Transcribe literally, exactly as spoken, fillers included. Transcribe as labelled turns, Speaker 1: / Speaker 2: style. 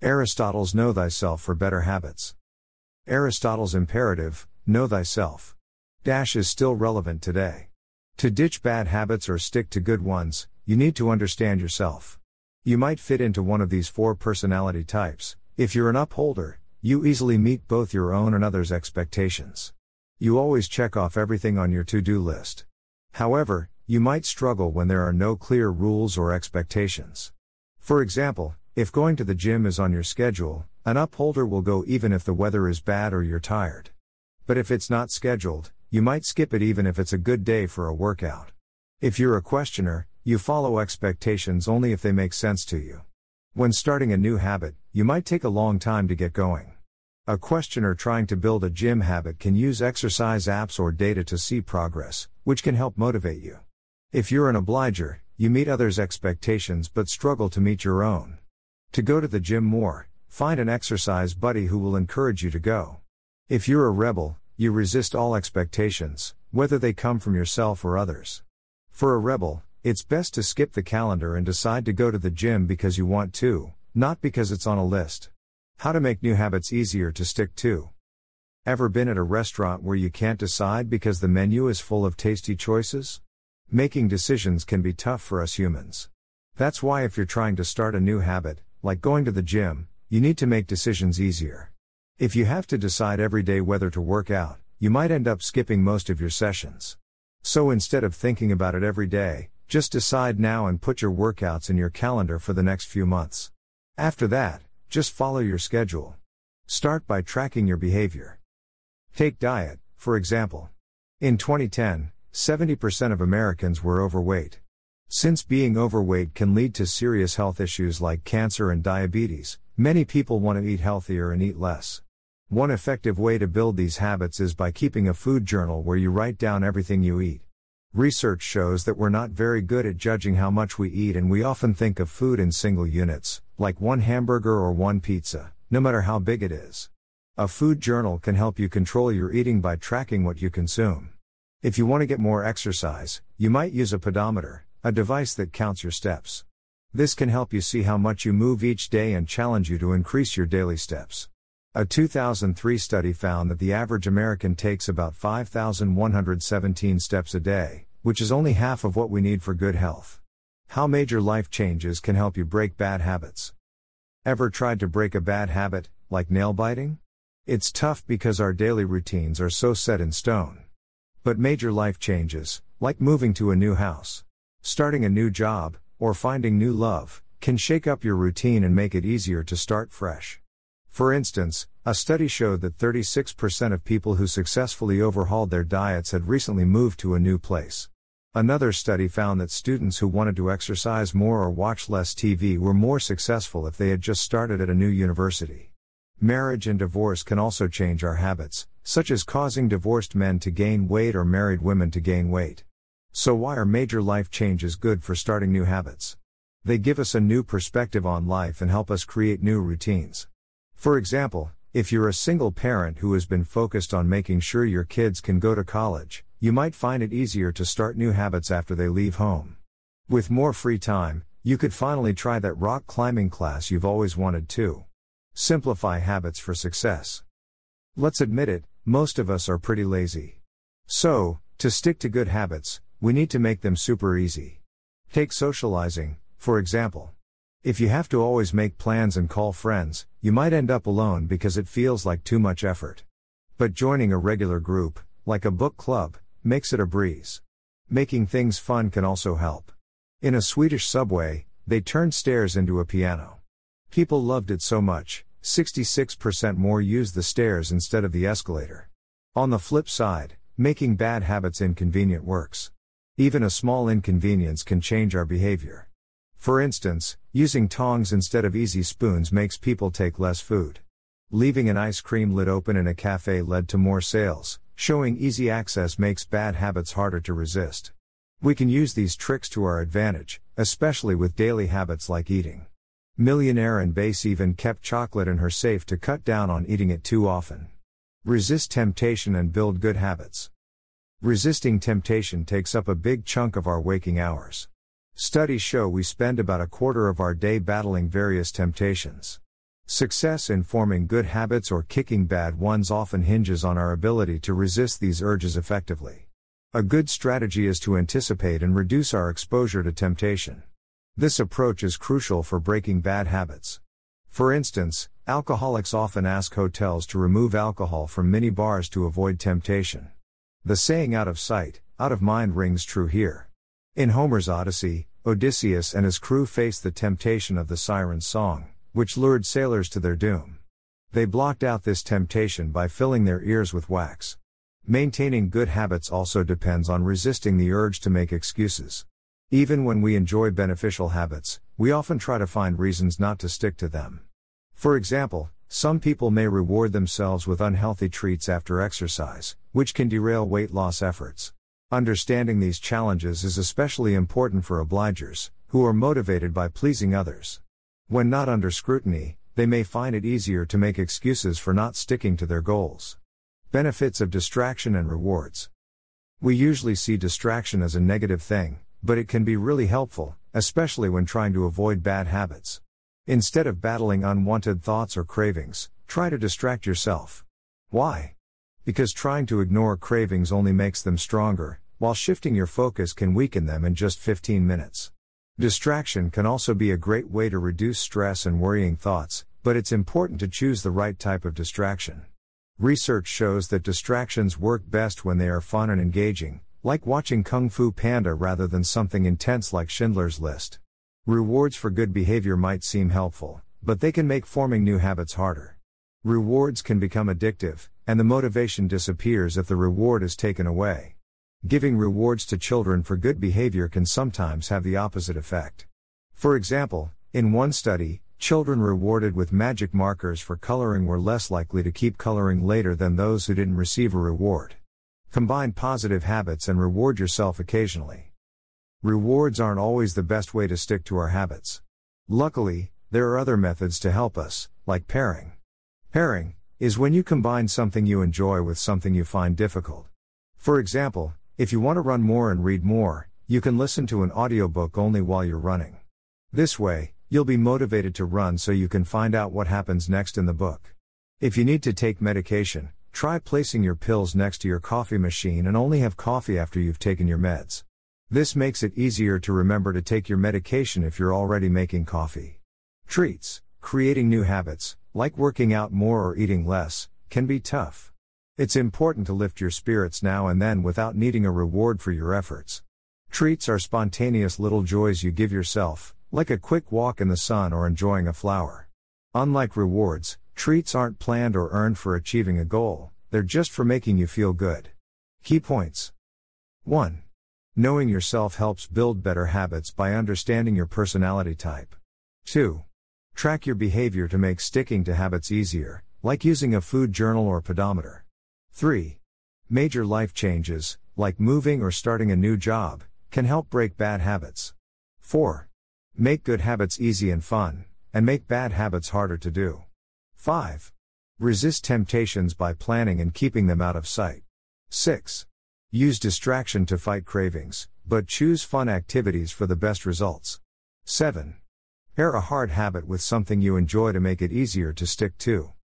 Speaker 1: Aristotle's Know Thyself for Better Habits. Aristotle's imperative, know thyself. Dash is still relevant today. To ditch bad habits or stick to good ones, you need to understand yourself. You might fit into one of these four personality types. If you're an upholder, you easily meet both your own and others' expectations. You always check off everything on your to-do list. However, you might struggle when there are no clear rules or expectations. For example, if going to the gym is on your schedule, an upholder will go even if the weather is bad or you're tired. But if it's not scheduled, you might skip it even if it's a good day for a workout. If you're a questioner, you follow expectations only if they make sense to you. When starting a new habit, you might take a long time to get going. A questioner trying to build a gym habit can use exercise apps or data to see progress, which can help motivate you. If you're an obliger, you meet others' expectations but struggle to meet your own. To go to the gym more, find an exercise buddy who will encourage you to go. If you're a rebel, you resist all expectations, whether they come from yourself or others. For a rebel, it's best to skip the calendar and decide to go to the gym because you want to, not because it's on a list. How to make new habits easier to stick to. Ever been at a restaurant where you can't decide because the menu is full of tasty choices? Making decisions can be tough for us humans. That's why if you're trying to start a new habit, like going to the gym, you need to make decisions easier. If you have to decide every day whether to work out, you might end up skipping most of your sessions. So instead of thinking about it every day, just decide now and put your workouts in your calendar for the next few months. After that, just follow your schedule. Start by tracking your behavior. Take diet, for example. In twenty ten, seventy percent of Americans were overweight. Since being overweight can lead to serious health issues like cancer and diabetes, many people want to eat healthier and eat less. One effective way to build these habits is by keeping a food journal where you write down everything you eat. Research shows that we're not very good at judging how much we eat, and we often think of food in single units, like one hamburger or one pizza, no matter how big it is. A food journal can help you control your eating by tracking what you consume. If you want to get more exercise, you might use a pedometer, a device that counts your steps. This can help you see how much you move each day and challenge you to increase your daily steps. A two thousand three study found that the average American takes about five thousand one hundred seventeen steps a day, which is only half of what we need for good health. How major life changes can help you break bad habits. Ever tried to break a bad habit, like nail biting? It's tough because our daily routines are so set in stone. But major life changes, like moving to a new house, starting a new job, or finding new love, can shake up your routine and make it easier to start fresh. For instance, a study showed that thirty-six percent of people who successfully overhauled their diets had recently moved to a new place. Another study found that students who wanted to exercise more or watch less T V were more successful if they had just started at a new university. Marriage and divorce can also change our habits, such as causing divorced men to gain weight or married women to gain weight. So why are major life changes good for starting new habits? They give us a new perspective on life and help us create new routines. For example, if you're a single parent who has been focused on making sure your kids can go to college, you might find it easier to start new habits after they leave home. With more free time, you could finally try that rock climbing class you've always wanted to. Simplify habits for success. Let's admit it, most of us are pretty lazy. So, to stick to good habits, we need to make them super easy. Take socializing, for example. If you have to always make plans and call friends, you might end up alone because it feels like too much effort. But joining a regular group, like a book club, makes it a breeze. Making things fun can also help. In a Swedish subway, they turned stairs into a piano. People loved it so much, sixty-six percent more used the stairs instead of the escalator. On the flip side, making bad habits inconvenient works. Even a small inconvenience can change our behavior. For instance, using tongs instead of easy spoons makes people take less food. Leaving an ice cream lid open in a cafe led to more sales. Showing easy access makes bad habits harder to resist. We can use these tricks to our advantage, especially with daily habits like eating. Millionaire Anne Bass even kept chocolate in her safe to cut down on eating it too often. Resist temptation and build good habits. Resisting temptation takes up a big chunk of our waking hours. Studies show we spend about a quarter of our day battling various temptations. Success in forming good habits or kicking bad ones often hinges on our ability to resist these urges effectively. A good strategy is to anticipate and reduce our exposure to temptation. This approach is crucial for breaking bad habits. For instance, alcoholics often ask hotels to remove alcohol from mini bars to avoid temptation. The saying "out of sight, out of mind" rings true here. In Homer's Odyssey, Odysseus and his crew faced the temptation of the siren's song, which lured sailors to their doom. They blocked out this temptation by filling their ears with wax. Maintaining good habits also depends on resisting the urge to make excuses. Even when we enjoy beneficial habits, we often try to find reasons not to stick to them. For example, some people may reward themselves with unhealthy treats after exercise, which can derail weight loss efforts. Understanding these challenges is especially important for obligers, who are motivated by pleasing others. When not under scrutiny, they may find it easier to make excuses for not sticking to their goals. Benefits of distraction and rewards. We usually see distraction as a negative thing, but it can be really helpful, especially when trying to avoid bad habits. Instead of battling unwanted thoughts or cravings, try to distract yourself. Why? Because trying to ignore cravings only makes them stronger, while shifting your focus can weaken them in just fifteen minutes. Distraction can also be a great way to reduce stress and worrying thoughts, but it's important to choose the right type of distraction. Research shows that distractions work best when they are fun and engaging, like watching Kung Fu Panda rather than something intense like Schindler's List. Rewards for good behavior might seem helpful, but they can make forming new habits harder. Rewards can become addictive, and the motivation disappears if the reward is taken away. Giving rewards to children for good behavior can sometimes have the opposite effect. For example, in one study, children rewarded with magic markers for coloring were less likely to keep coloring later than those who didn't receive a reward. Combine positive habits and reward yourself occasionally. Rewards aren't always the best way to stick to our habits. Luckily, there are other methods to help us, like pairing. Pairing is when you combine something you enjoy with something you find difficult. For example, if you want to run more and read more, you can listen to an audiobook only while you're running. This way, you'll be motivated to run so you can find out what happens next in the book. If you need to take medication, try placing your pills next to your coffee machine and only have coffee after you've taken your meds. This makes it easier to remember to take your medication if you're already making coffee. Treats, creating new habits, like working out more or eating less, can be tough. It's important to lift your spirits now and then without needing a reward for your efforts. Treats are spontaneous little joys you give yourself, like a quick walk in the sun or enjoying a flower. Unlike rewards, treats aren't planned or earned for achieving a goal, they're just for making you feel good. Key points. one. Knowing yourself helps build better habits by understanding your personality type. two. Track your behavior to make sticking to habits easier, like using a food journal or pedometer. three. Major life changes, like moving or starting a new job, can help break bad habits. four. Make good habits easy and fun, and make bad habits harder to do. five. Resist temptations by planning and keeping them out of sight. six. Use distraction to fight cravings, but choose fun activities for the best results. seven. Pair a hard habit with something you enjoy to make it easier to stick to.